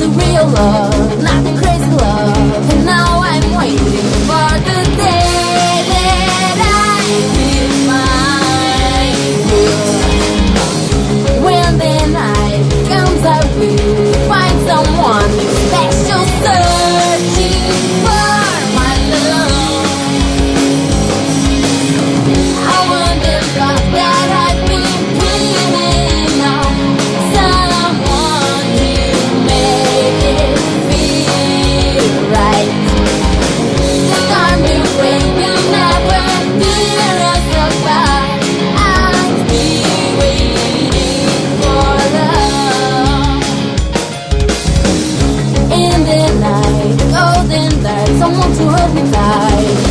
real love, not the crazy love. And now I'm waiting for the day that I feel my will. When the night comes, I will find someone special, searching for my love. I wonder that I've been dreaming of someone to make it feel right. The time you bring will never hear us apart. I'll be waiting for love. In the night, golden light, someone to hold me tight.